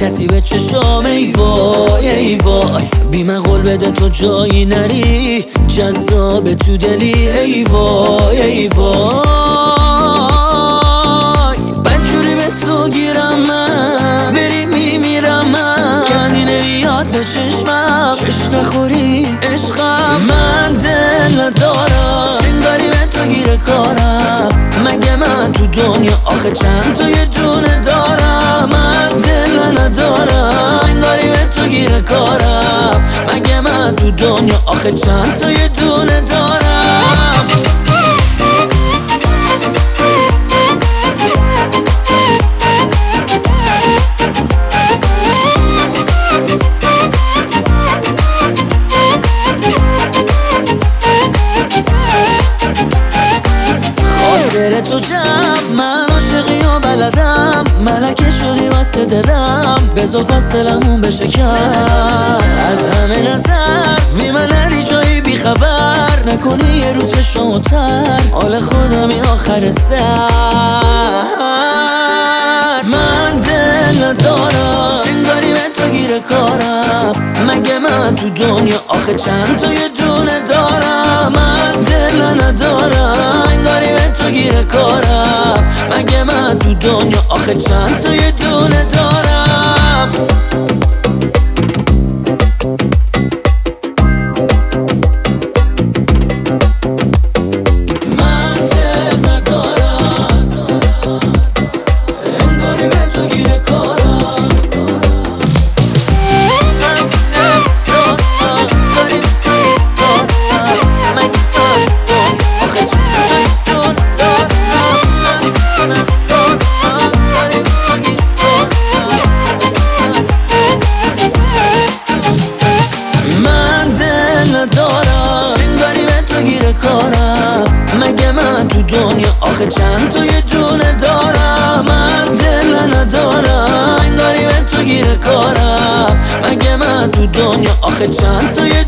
نصیب چشام ای وای ای وای بی من قول بده تو جایی نری جذاب تو دلی ای وای ای وای بدجوری به تو گیرم من بری میمیرم من کسی نمیاد به چشمم چش نخوری عشقم من دل ندارم انگاری به تو گیره کارم مگه من تو دنیا آخه چند تا یه دونه دارم من دل ندارم انگاری به تو گیره کارم مگه من تو دنیا آخه چند تا یه دونه دارم خاطر تو جمع من عاشقی و بلدم ملکه شدی واسه دلم بذار فاصلمون بشه کم از همه نظر بی من نری جایی بی خبر نکنی یه رو چشمتر حال خودمی آخر سر من دل ندارم انگاری به تو گیره کارم مگه من تو دنیا آخه چند تا یه دونه دارم من دل ندارم انگاری به تو گیره کارم مگه من تو دنیا آخه چند تا یه دونه دارم مگه من تو دنیا آخه چند تا یه دونه دارم من دل ندارم انگاری به تو گیره کارم مگه من تو دنیا آخه چند تا